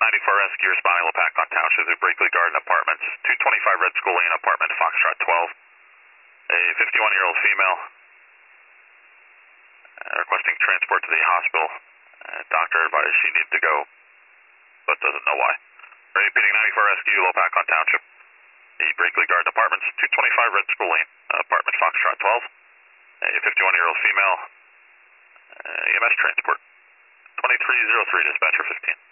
94 Rescue responding Lopakon Township to Brinkley Garden Apartments, 225 Red School Lane, apartment Foxtrot 12. A 51-year-old female requesting transport to the hospital. Doctor advised she needed to go, but doesn't know why. Repeating 94 Rescue, Lopakon Township. The Brinkley Garden Apartments, 225 Red School Lane, apartment Foxtrot 12. A 51-year-old female, EMS transport. 2303, dispatcher 15.